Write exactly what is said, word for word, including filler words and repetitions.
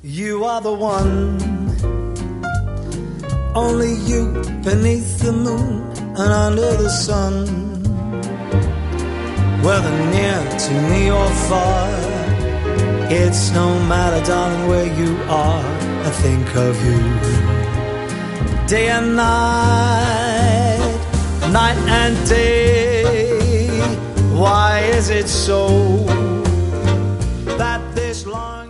You are the one, only you beneath the moon and under the sun. Whether near to me or far, it's no matter, darling, where you are. I think of you day and night, night and day. Why is it so that this line